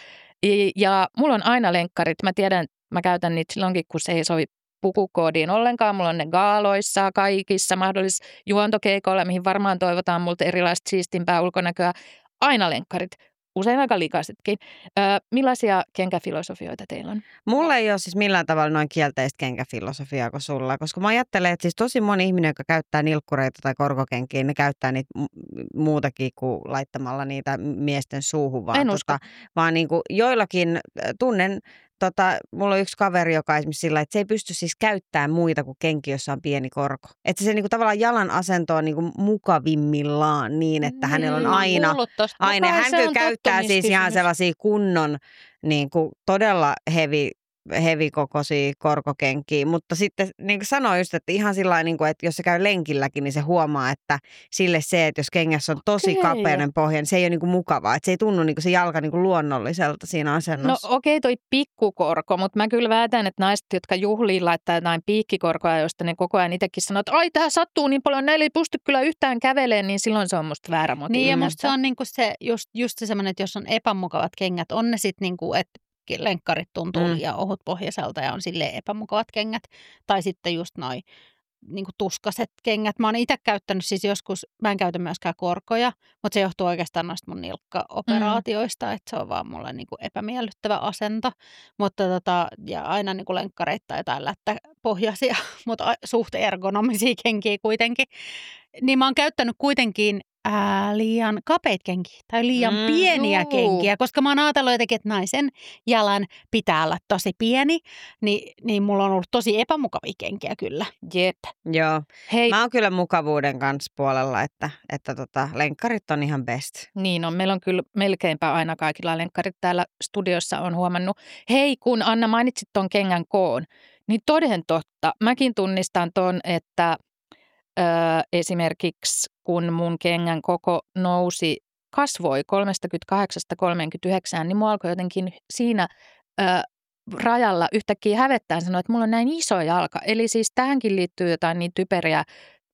Ja mulla on aina lenkkarit. Mä tiedän, mä käytän niitä silloinkin, kun se ei sovi pukukoodiin ollenkaan. Mulla on ne gaaloissa, kaikissa mahdollisissa juontokeikoilla, mihin varmaan toivotaan multa erilaista siistimpää ulkonäköä. Aina lenkkarit. Usein aika likaisetkin. Ö, millaisia kenkäfilosofioita teillä on? Mulla ei ole siis millään tavalla noin kielteistä kenkäfilosofiaa kuin sulla, koska mä ajattelen, että siis tosi moni ihminen, joka käyttää nilkkureita tai korkokenkiä, ne käyttää niitä muutakin kuin laittamalla niitä miesten suuhun, vaan, tota, vaan niin kuin joillakin tunnen. Tota, mulla on yksi kaveri, joka esimerkiksi sillä, että se ei pysty siis käyttämään muita kuin kenkiä, jossa on pieni korko. Että se niinku tavallaan jalan asento on niinku mukavimmillaan niin, että mm, hänellä on aina, aina hän kyllä käyttää siis ihan sellaisia kunnon niinku todella heavy, hevikokoisia korkokenkiä, mutta sitten niin kuin sanoin just, että ihan sillä niin kuin, että jos se käy lenkilläkin, niin se huomaa, että sille se, että jos kengässä on tosi okay. kapeinen pohja, niin se ei ole niin kuin mukavaa, että se ei tunnu niin kuin se jalka niin kuin luonnolliselta siinä asennossa. No okei, okay, toi pikkukorko, mutta mä kyllä väitän, että naiset, jotka juhliin laittaa jotain piikkikorkoa, josta ne koko ajan itsekin sanoo, että ai tää sattuu niin paljon, näillä ei pysty kyllä yhtään kävelemään, niin silloin se on musta väärä motiivi. Niin ja musta se on niin kuin se, just, just se semmoinen, että jos on epämukavat kengät, on ne sitten niin kuin, että lenkkarit tuntuu mm. liian ohutpohjaiselta ja on silleen epämukavat kengät. Tai sitten just noi niin kuin tuskaset kengät. Mä oon itse käyttänyt siis joskus, mä en käytä myöskään korkoja, mutta se johtuu oikeastaan noista mun nilkkaoperaatioista, mm. että se on vaan mulle niin kuin epämiellyttävä asento. Mutta tota, ja aina niin kuin lenkkareita tai jotain lättäpohjaisia, mutta suht ergonomisia kenkiä kuitenkin. Niin mä oon käyttänyt kuitenkin Ää, liian kapeita kenkiä tai liian mm, pieniä juu. kenkiä, koska mä oon ajatellut jotenkin, että naisen jalan pitää olla tosi pieni, niin, niin mulla on ollut tosi epämukavia kenkiä kyllä. Jep. Joo. Hei. Mä oon kyllä mukavuuden kanssa puolella, että, että tota, lenkkarit on ihan best. Niin on, meillä on kyllä melkeinpä aina kaikilla lenkkarit täällä studiossa on huomannut. Hei, kun Anna mainitsit ton kengän koon, niin toden totta, mäkin tunnistan ton, että Öö, esimerkiksi kun mun kengän koko nousi, kasvoi kolmekymmentäkahdeksan kolmekymmentäyhdeksän, niin mua alkoi jotenkin siinä öö, rajalla yhtäkkiä hävettää sanoa, että mulla on näin iso jalka. Eli siis tähänkin liittyy jotain niin typeriä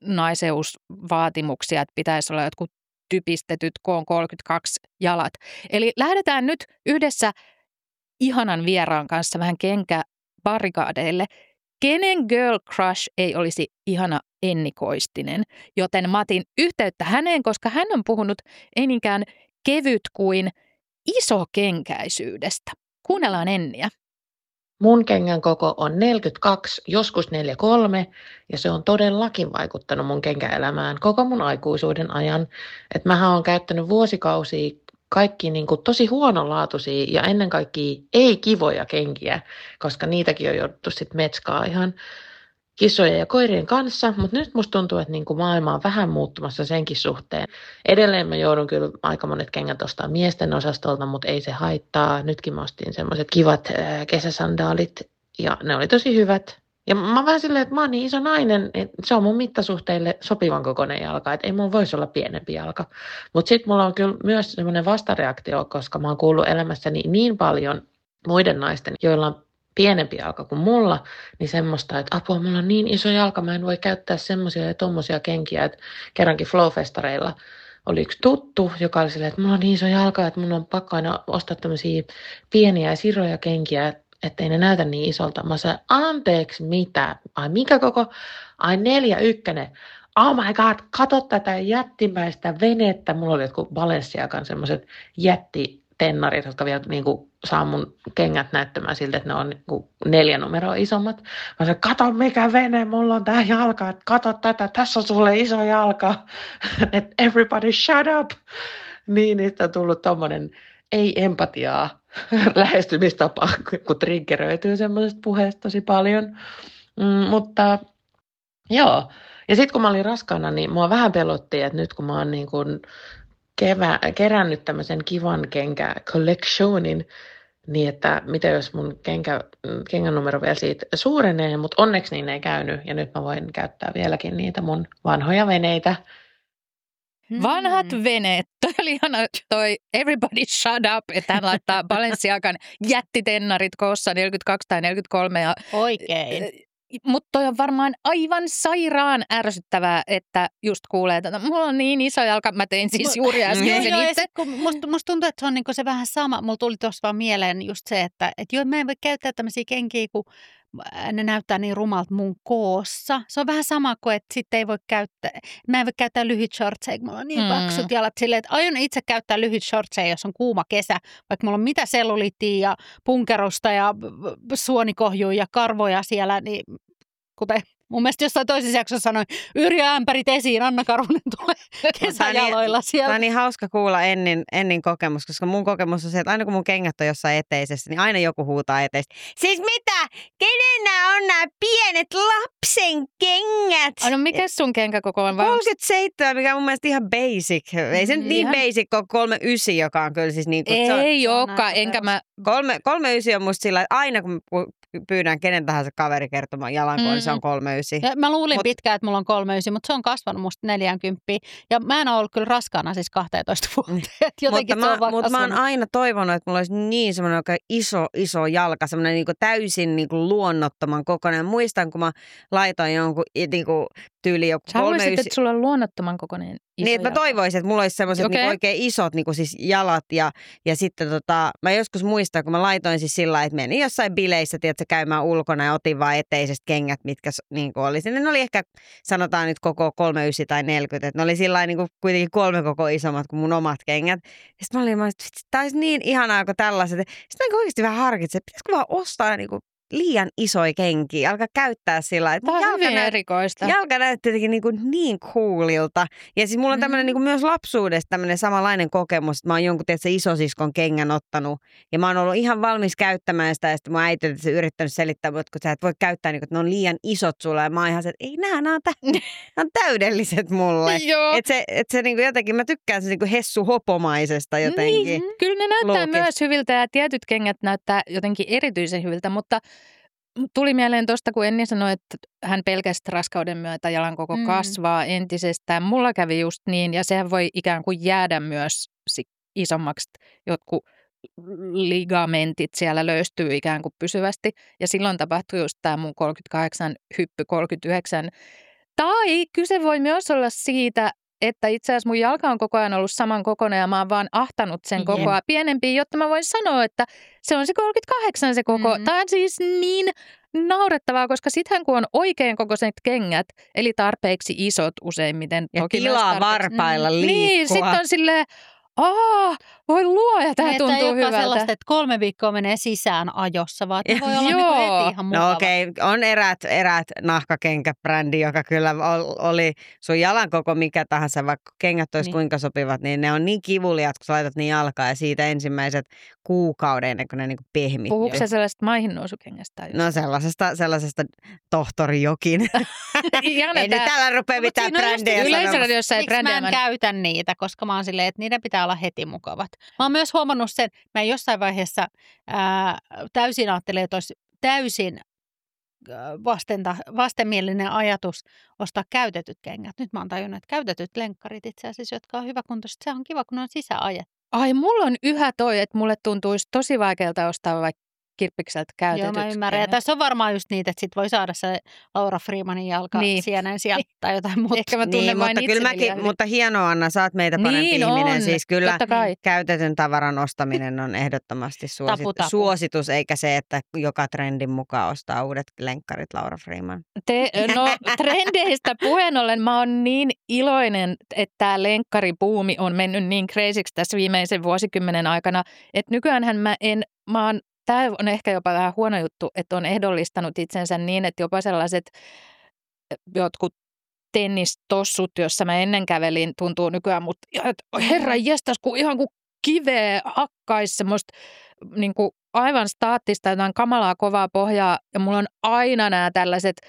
naiseusvaatimuksia, että pitäisi olla jotkut typistetyt K kolmekymmentäkaksi jalat. Eli lähdetään nyt yhdessä ihanan vieraan kanssa vähän kenkäbarrikaadeille. Kenen girl crush ei olisi ihana Enni Koistinen, joten mä otin yhteyttä häneen, koska hän on puhunut ei niinkään kevyt kuin isokenkäisyydestä. Kuunnellaan Enniä. Mun kengän koko on neljäkymmentäkaksi, joskus neljäkymmentäkolme, ja se on todellakin vaikuttanut mun kenkäelämään koko mun aikuisuuden ajan. Et mähän on käyttänyt vuosikausia kaikki niin kuin tosi huonolaatuisia ja ennen kaikkea ei-kivoja kenkiä, koska niitäkin on jouduttu sitten metskaa ihan kissojen ja koirien kanssa, mutta nyt musta tuntuu, että niin kuin maailma on vähän muuttumassa senkin suhteen. Edelleen mä joudun kyllä aika monet kengät ostaa miesten osastolta, mutta ei se haittaa. Nytkin mä ostin semmoiset kivat ää, kesäsandaalit ja ne oli tosi hyvät. Ja mä vähän silleen, että mä oon niin iso nainen, että se on mun mittasuhteille sopivan kokoinen jalka, että ei mulla voisi olla pienempi jalka. Mutta sitten mulla on kyllä myös semmoinen vastareaktio, koska mä oon kuullut elämässäni niin paljon muiden naisten, joilla on pienempi jalka kuin mulla, niin semmoista, että apua, mulla on niin iso jalka, mä en voi käyttää semmoisia ja tommosia kenkiä, että kerrankin Flow-festareilla oli yksi tuttu, joka oli silleen, että mulla on niin iso jalka, että mun on pakko aina ostaa tämmöisiä pieniä ja siroja kenkiä, ettei ne näytä niin isolta. Mä sanoin, anteeksi mitä? Ai mikä koko? Ai neljä ykkönen. Oh my god, kato tätä jättimäistä venettä. Mulla oli jotkut Balenciagan semmoiset jättitennarit, jotka vielä niin kuin saa mun kengät näyttämään siltä, että ne on niin kuin neljä numeroa isommat. Mä sanoin, kato mikä vene, mulla on tää jalka, että kato tätä, tässä on sulle iso jalka. Että everybody shut up. Niin, niistä on tullut tommonen ei-empatiaa lähestymistapa, kun triggeröityy semmoisesta puheesta tosi paljon. Mm, mutta joo. Ja sitten kun mä olin raskaana, niin mua vähän pelotti, että nyt kun mä oon niin kun kevä, kerännyt tämmöisen kivan kenkä collectionin, niin että mitä jos mun kenkä, kengän numero vielä siitä suurenee, mutta onneksi niin ei käynyt. Ja nyt mä voin käyttää vieläkin niitä mun vanhoja veneitä. Vanhat veneet. Toi oli ihana toi Everybody Shut Up, että hän laittaa Balenciagan jättitennarit koossa neljäkymmentäkaksi tai neljäkymmentäkolme. Ja, Oikein. mutta toi on varmaan aivan sairaan ärsyttävää, että just kuulee, että mulla on niin iso jalka. Mä tein siis juuri äsken sen itse. Musta must tuntuu, että se on niinku se vähän sama. Mulla tuli tuossa vaan mieleen just se, että et joo, mä en voi käyttää tämmöisiä kenkiä, kun ne näyttää niin rumalta mun koossa. Se on vähän sama kuin, että sitten ei voi käyttää, mä en voi käyttää lyhyt shortseja, kun mulla on niin mm. paksut jalat silleen, että aion itse käyttää lyhyt shortseja, jos on kuuma kesä, vaikka mulla on mitä selluliittia ja punkerusta ja suonikohjuja ja karvoja siellä, niin kuten mun mielestä jossain toisessa jaksossa sanoin, Yrjö ämpärit esiin, Anna Karhunen tulee kesäjaloilla siellä. Tämä on niin hauska kuulla Ennin, Ennin kokemus, koska mun kokemus on se, että aina kun mun kengät on jossain eteisessä, niin aina joku huutaa eteistä. Siis mitä? Kenen nämä on nämä pienet lapsen kengät? No mikä sun kenkäkoko on? kolmekymmentäseitsemän, mikä on mun mielestä ihan basic. Ei se nyt niin ihan basic ole kolmekymmentäyhdeksän, joka on kyllä siis niin kuin... Ei olekaan, enkä mä... Kolme, kolmekymmentäyhdeksän on musta sillä, että aina kun pyydän kenen tahansa kaveri kertomaan jalankoon, mm. niin se on kolmekymmentäyhdeksän. Ja mä luulin Mut, pitkään, että mulla on kolmekymmentäyhdeksän, mutta se on kasvanut musta neljäkymmentä. Ja mä en ole ollut kyllä raskaana siis kaksitoista vuotta. Jotenkin mutta se on mä, mutta mä oon aina toivonut, että mulla olisi niin semmoinen oikein iso, iso jalka, semmoinen niin kuin täysin niin kuin luonnottoman kokoinen. Muistan, kun mä laitoin jonkun niin kuin tyyli joku Sä haluaisit, että sulla on luonnottoman kokoinen iso Niin, että mä toivoisin, että mulla olisi semmoiset okay. niin oikein isot niin kuin siis jalat. Ja, ja sitten tota, mä joskus muistan, kun mä laitoin siis sillä lailla, että menin jossain bileissä, tiedätkö, käymään ulkona ja otin vaan eteisestä kengät, mitkä niin kuin oli. Ne oli ehkä, sanotaan nyt koko kolmekymmentäyhdeksän tai neljäkymmentä, että ne oli sillä lailla niin kuin kuitenkin kolme koko isommat kuin mun omat kengät. Ja sitten mä olin, että tämä olisi niin ihanaa kuin tällaiset. Sitten mä oikeasti vähän harkitsin, että pitäisikö vaan ostaa niin kuin liian isoja kenkiä, alkaa käyttää sillä että tämä on jalka hyvin näyt, erikoista. Jalka näytti jotenkin niin, kuin niin coolilta. Ja siis mulla on tämmöinen mm. niin kuin myös lapsuudesta tämmöinen samanlainen kokemus, että mä oon jonkun tietysti isosiskon kengän ottanut ja mä oon ollut ihan valmis käyttämään sitä ja sitten mun äiti on yrittänyt selittää, että kun sä et voi käyttää, niin kuin, että ne on liian isot sulla ja mä oon ihan se, että ei nää, nää on, tä- nää on täydelliset mulle. Että se, et se niin kuin jotenkin, mä tykkään se niin kuin hessuhopomaisesta jotenkin. Niin, kyllä ne näyttää Luukis. Myös hyviltä ja tietyt kengät näyttää jotenkin erityisen hyviltä, mutta tuli mieleen tuosta, kun Enni sanoi, että hän pelkästään raskauden myötä jalan koko mm. kasvaa entisestään. Mulla kävi just niin, ja sehän voi ikään kuin jäädä myös isommaksi. Jotkut ligamentit siellä löystyy ikään kuin pysyvästi. Ja silloin tapahtui just tämä mun kolmekymmentäkahdeksan, hyppy kolmekymmentäyhdeksän. Tai kyse voi myös olla siitä, että itse asiassa mun jalka on koko ajan ollut saman kokoinen ja mä oon vaan ahtanut sen koko ajan pienempiin, jotta mä voin sanoa, että se on se kolmekymmentäkahdeksan se koko. Mm-hmm. Tämä on siis niin naurettavaa, koska sittenhän kun on oikein kokoiset kengät, eli tarpeeksi isot useimmiten. Ja toki tilaa varpailla liikkua. Niin, sitten on silleen, aah, voi luoja, tämä niin, tuntuu hyvältä. Että sellaista, että kolme viikkoa menee sisään ajossa, vaan että voi olla niin heti ihan mukava. No okei, okay. On erät, erät nahkakenkäbrändi, joka kyllä oli sun jalan koko mikä tahansa, vaikka kengät olisi niin. kuinka sopivat, niin ne on niin kivuliat, kun sä laitat niin jalkaa ja siitä ensimmäiset kuukauden ennen kuin ne niin pehmittyy. Puhuuko sä sellaisesta maihinnousukengästä? No sellaisesta, sellaisesta tohtori Jokin. Ei nyt täällä rupea mitään brändejä sanomaan. Miksi mä en käytä niitä, koska mä oon silleen, että niiden pitää olla heti mukavat. Mä oon myös huomannut sen, mä jossain vaiheessa ää, täysin ajattelin, että olisi täysin vastenta, vastenmielinen ajatus ostaa käytetyt kengät. Nyt mä oon tajunnut, että käytetyt lenkkarit itse asiassa, jotka on hyväkuntoiset, se on kiva, kun ne on sisäajet. Ai, mulla on yhä toi, että mulle tuntuisi tosi vaikealta ostaa vaikka kirppikseltä käytetyt. Joo, mä ymmärrän. Ja tässä on varmaan just niitä, että sit voi saada se Laura Freemanin jalka niin. sienen sieltä tai jotain muuta. Ehkä mä tunnen niin, vain mutta, kyllä mäkin, mutta hienoa, Anna, sä oot meitä parempi niin ihminen. On. Siis kyllä käytetyn tavaran ostaminen on ehdottomasti suosit- tapu, tapu. suositus, eikä se, että joka trendin mukaan ostaa uudet lenkkarit Laura Freeman. Te, no trendeistä puheen ollen mä oon niin iloinen, että tämä lenkkaribuumi on mennyt niin crazyksi tässä viimeisen vuosikymmenen aikana, että nykyäänhän mä en, mä oon Tämä on ehkä jopa vähän huono juttu, että on ehdollistanut itsensä niin, että jopa sellaiset jotkut tennistossut, jossa mä ennen kävelin, tuntuu nykyään, mutta herra jestas, kun ihan kuin kiveä hakkaisi semmoista niin kuin aivan staattista, jotain kamalaa kovaa pohjaa, ja mulla on aina nämä tällaiset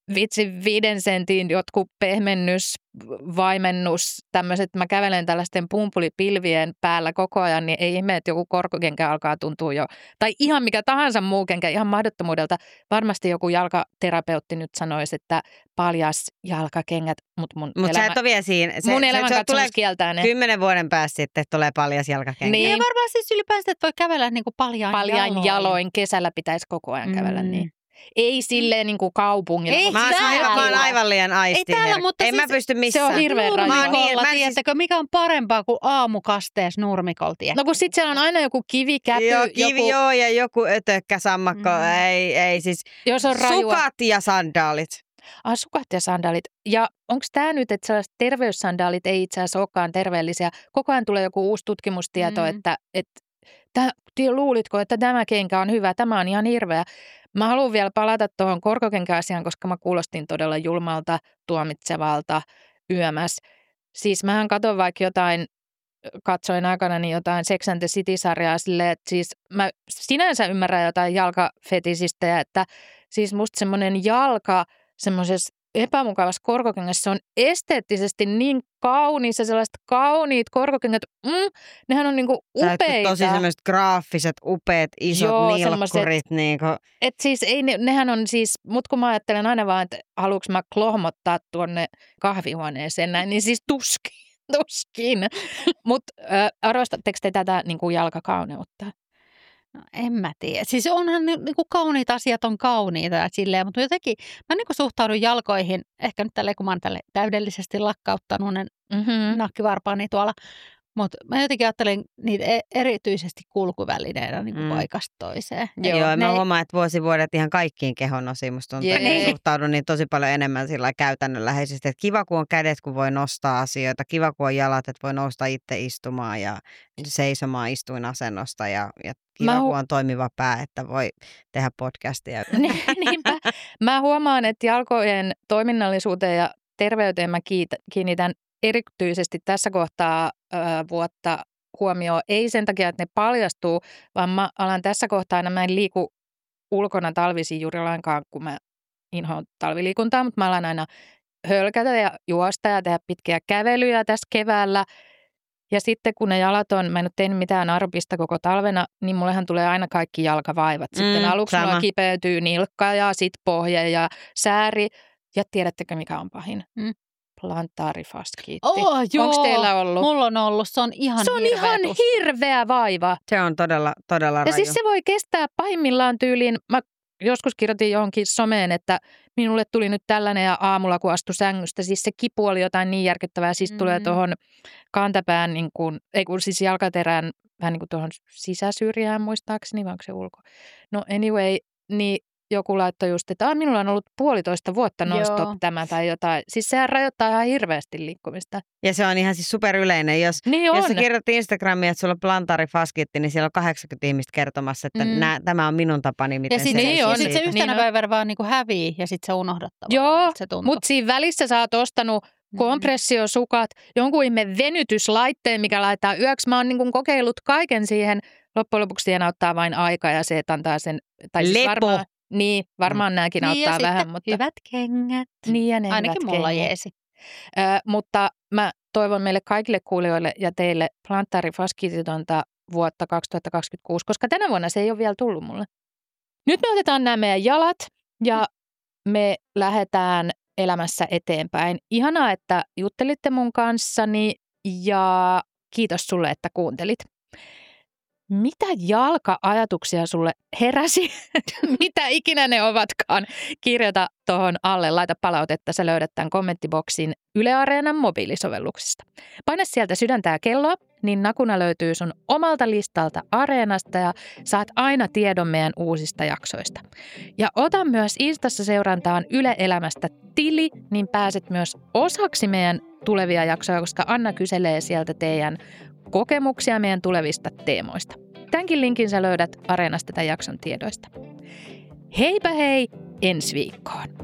vitsi viiden sentin jotkut pehmennys, vaimennus, tämmöiset, mä kävelen tällaisten pumpulipilvien päällä koko ajan, niin ei ihme, että joku korkokenkä alkaa tuntua jo, tai ihan mikä tahansa muu kenkä, ihan mahdottomuudelta. Varmasti joku jalkaterapeutti nyt sanoisi, että paljas jalkakengät, mutta mun Mut elämä, sä et ole vielä siinä. Se, mun elämän se, se katsomus kieltää ne. Kymmenen vuoden päästä sitten tulee paljas jalkakenkä. Niin. Ja varmaan siis ylipäänsä, että voi kävellä niin kuin paljaan, Paljain jaloin. jaloin. Kesällä pitäisi koko ajan kävellä Mm. niin. Ei silleen niin kuin kaupungilla. Ei Mä oon, täällä. mä oon aivan liian aistiherkkä. täällä, mutta En siis mä pysty se missään. on hirveän raju. Mä oon niin- Nurmikolla, mä en siis- tiedättekö, mikä on parempaa kuin aamukasteessa nurmikolta? No kun sit siellä on aina joku kivikäpy, Joo, kivi joku, joo ja joku ötökkä sammakko. Mm. Ei, ei siis. jos on rajua. Sukat ja sandaalit. Ah, sukat ja sandaalit. Ja onko tämä nyt, että sellaiset terveyssandaalit ei itse asiassa olekaan terveellisiä? Koko ajan tulee joku uusi tutkimustieto, Mm. että, että tä, luulitko, että tämä kenkä on hyvä? Tämä on ihan hirveä. Mä haluan vielä palata tuohon korkokenkäasiaan, koska mä kuulostin todella julmalta, tuomitsevalta, yömäs. Siis mähän katson vaikka jotain, katsoin aikanani jotain Sex and the City-sarjaa silleen, että siis mä sinänsä ymmärrän jotain jalkafetisistä, että siis musta semmoinen jalka semmoisessa epämukavassa korkokengässä on esteettisesti niin kauniissa, sellaiset kauniit korkokengät, mm, nehän on niinku upeita. Täytyy tosi semmoiset graafiset, upeat, isot Joo, nilkkurit. Niinku. Et siis ei, ne, nehän on siis, mut kun mä ajattelen aina vaan, että haluanko mä klohmottaa tuonne kahvihuoneeseen näin, niin siis tuskin, tuskin. Mutta arvostatteko te tätä niin kuin jalkakauneutta? No, en mä tiedä. Siis onhan ni- niinku kauniit asiat on kauniita ja silleen, mutta jotenkin mä niinku suhtaudun jalkoihin, ehkä nyt tälleen kun mä oon tälle täydellisesti lakkauttanut ne Mm-hmm. nakkivarpaani tuolla, mutta mä jotenkin ajattelen niitä e- erityisesti kulkuvälineenä niinku Mm. paikasta toiseen. Joo, joo ne mä ei- huomaan, että vuosi vuodet ihan kaikkiin kehon osiin. Musta tuntuu, että Jee. mä suhtaudun niin tosi paljon enemmän sillä käytännönläheisesti. Että kiva, kun on kädet, kun voi nostaa asioita. Kiva, kun on jalat, että voi nousta itse istumaan ja seisomaan istuinasennosta. Ja, ja kiva, Mä hu- kun on toimiva pää, että voi tehdä podcastia. Niin, niinpä. Mä huomaan, että jalkojen toiminnallisuuteen ja terveyteen mä kiit- kiinnitän erityisesti tässä kohtaa ö, vuotta huomioon. Ei sen takia, että ne paljastuu, vaan mä alan tässä kohtaa aina, mä en liiku ulkona talvisin juuri lainkaan, kun mä inhoan talviliikuntaa, mutta mä alan aina hölkätä ja juosta ja tehdä pitkiä kävelyjä tässä keväällä. Ja sitten kun ne jalat on, mä en ole tehnyt mitään arpista koko talvena, niin mullehan tulee aina kaikki jalkavaivat. Sitten Mm, aluksi sama. mulla kipeytyy nilkka ja sit pohje ja sääri. Ja tiedättekö mikä on pahin? Mm. Plantaarifaskiitti. Oh, joo. Onko teillä ollut? Mulla on ollut. Se on ihan Se on hirveä ihan tuska. hirveä vaiva. Se on todella, todella Ja raju. siis se voi kestää pahimmillaan tyyliin. Mä joskus kirjoitin johonkin someen, että minulle tuli nyt tällainen ja aamulla kun astui sängystä. Siis se kipu oli jotain niin järkyttävää. Siis mm. tulee Mm. tuohon kantapään, niin kuin, ei kun siis jalkaterään vähän niin kuin tuohon sisäsyrjään muistaakseni, vai onko se ulko? No anyway, niin joku laittoi just, että minulla on ollut puolitoista vuotta non-stop Joo. tämä tai jotain. Siis sehän rajoittaa ihan hirveästi liikkumista. Ja se on ihan siis superyleinen. Jos, Niin jos on. sä kirjoitat Instagramiin, että sulla on plantaarifaskiitti, niin siellä on kahdeksankymmentä ihmistä kertomassa, että Mm. nää, tämä on minun tapani, miten Ja se sitten Niin leikki on. sit se siitä. yhtenä Niin on. päivänä vaan niinku hävii ja sitten se unohdat Joo, tavallaan, että se tuntuu. mutta siinä välissä sä oot ostanut Mm. kompressiosukat, jonkun ihme venytyslaitteen, mikä laittaa yöksi. Mä oon niin kuin kokeillut kaiken siihen. Loppujen lopuksi siihen auttaa vain aika ja se, että antaa sen... Tai siis Lepo. varmaan, niin, varmaan nämäkin Niin, ja auttaa vähän, sitten mutta... hyvät kengät. Niin ja ne Ainakin hyvät mulla kengät. jeesi. Ö, mutta mä toivon meille kaikille kuulijoille ja teille plantaarifaskiititonta vuotta kaksituhattakaksikymmentäkuusi, koska tänä vuonna se ei ole vielä tullut mulle. Nyt me otetaan nämä meidän jalat ja me lähdetään elämässä eteenpäin. Ihanaa, että juttelitte mun kanssani ja kiitos sulle, että kuuntelit. Mitä jalka-ajatuksia sulle heräsi? Mitä ikinä ne ovatkaan? Kirjoita tuohon alle, laita palautetta. Sä löydät tämän kommenttiboksin Yle Areenan mobiilisovelluksesta. Paina sieltä sydäntä ja kelloa, niin nakuna löytyy sun omalta listalta Areenasta ja saat aina tiedon meidän uusista jaksoista. Ja ota myös Instassa seurantaan Yle Elämästä tili, niin pääset myös osaksi meidän tulevia jaksoja, koska Anna kyselee sieltä teidän kokemuksia meidän tulevista teemoista. Tämänkin linkin sä löydät Areenasta tämän jakson tiedoista. Heipä hei ensi viikkoon!